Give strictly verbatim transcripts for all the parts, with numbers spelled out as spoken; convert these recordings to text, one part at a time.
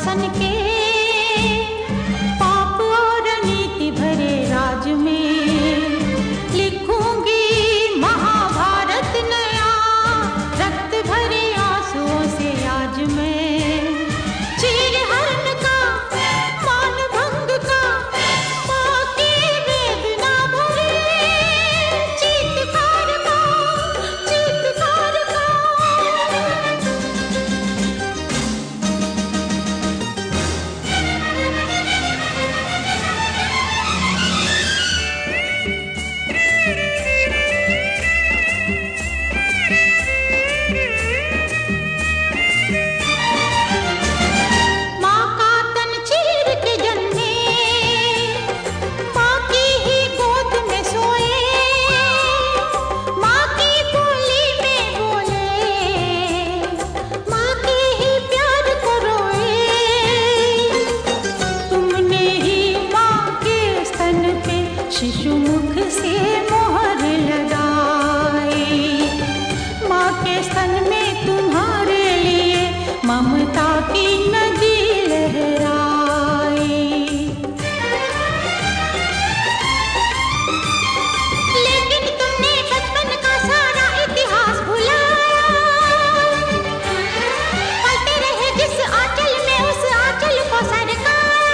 शासन के पाप और नीति भरे राज में लिखूंगी महाभारत नया, रक्त भरे आंसुओं से आज मैं चीर हरण का मान भंग का माँ की वेदना भरे चीत्कार का चीत्कार का। शिशु मुख से मोहर लगाई, माँ के स्तन में तुम्हारे लिए ममता की नदी लहराई। लेकिन तुमने बचपन का सारा इतिहास भुलाया, पलते रहे जिस आंचल में उस आंचल को सरकाया।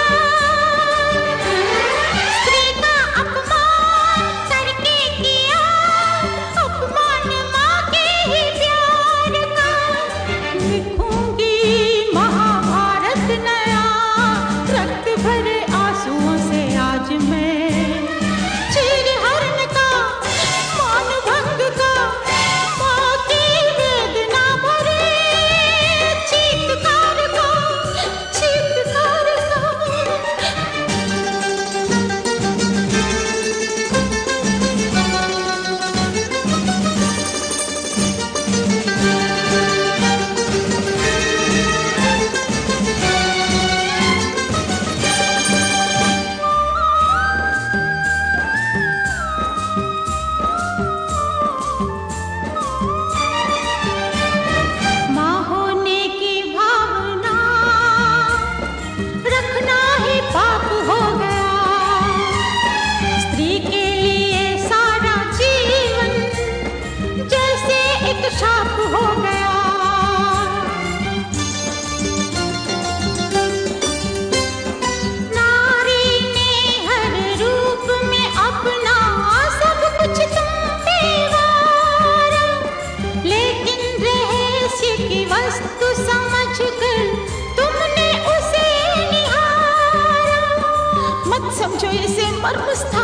शाप हो गया नारी ने हर रूप में अपना सब कुछ तुम पे वारा, लेकिन रहस्य की वस्तु समझकर तुमने उसे निहारा। मत समझो इसे मर्म